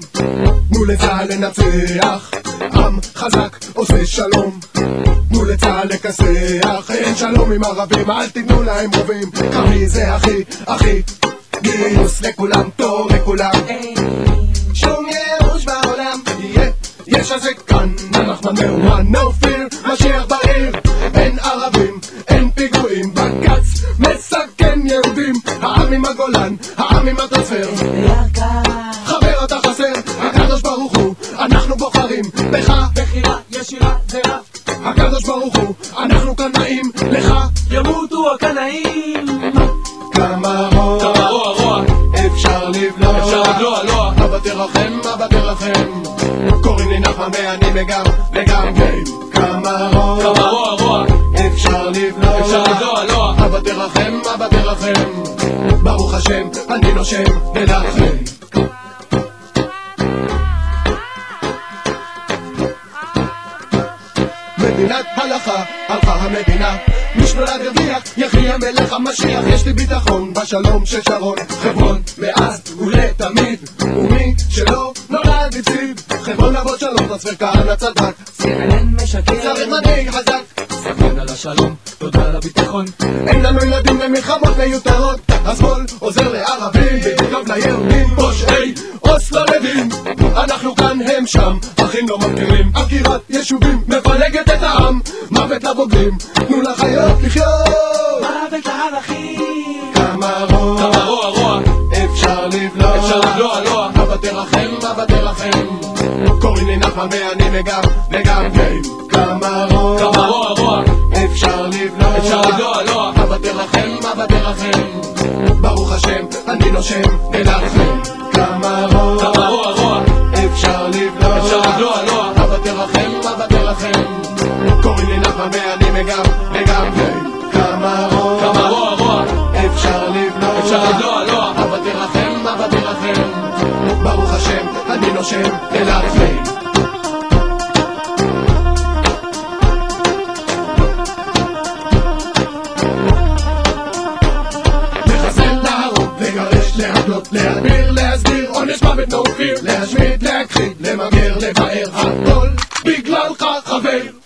תנו לצהל לנצח, עם חזק עושה שלום. תנו לצהל לכסח, אין שלום עם ערבים, אל תיתנו להם רובים. קרבי זה אחי, אחי, גיוס לכולם, תור לכולם. שום ייאוש בעולם, יש הזה כאן, אנחנו מאומן, no fear, משיח בעיר. אין ערבים, אין פיגועים, בקץ מסכן יהודים. העם עם הגולן, העם עם הטרנספר, חבר אתה חסר, הקדוש ברוך הוא, אנחנו בוחרים בך. בחירה ישירה זה רע, הקדוש ברוך הוא, אנחנו קנאים לך. ימותו הקנאים. כמה רוע אפשר לבלוע, אבא תרחם, אבא תרחם. קוראים לי נחמן ואני וגם כמה רוע אפשר לבלוע, אבא תרחם, אבא תרחם. ברוך השם אני נושם ולכם. מדינת הלכה, הלכה המדינה. מי שנולד הרוויח, יחי המלך המשיח. יש לי ביטחון בשלום של שרון. חברון מאז ולתמיד, ומי שלא נולד הפסיד. חברון אבות שלום, טרנספר כהנא צדק. CNN משקר, צריך מנהיג חזק. סכן על השלום, תודה על הביטחון. אין לנו ילדים למלחמות מיותרות. השמאל עוזר לערבים, בדיוק ליהודים. פושעי אוסלו לדין, אנחנו כאן הם שם, אחים לא מכירים. עקירת יישובים מפלגת את העם, מוות לבוגרים, תנו לחיות לחיות, מוות לערכים. כמה רוע אפשר לבלוע, אבא תרחם, אבא תרחם. קוראים לי נחמן ואני וגם כמה רוע אפשר לבלוע, אבא תרחם, אבא תרחם. ברוך השם אני נושם ולכם. כמה רוע אפשר לבלוע, אבא תרחם, אבא תרחם. קוראים לי נחמן ואני וגם כמה רוע אפשר לבלוע, אבא תרחם, אבא תרחם. ברוך השם אני נושם ולכם. להגלות, להדביר, להסדיר, עונש מוות no fear. להשמיד, להכחיד, למגר, לבאר, הכל בגללך חבר.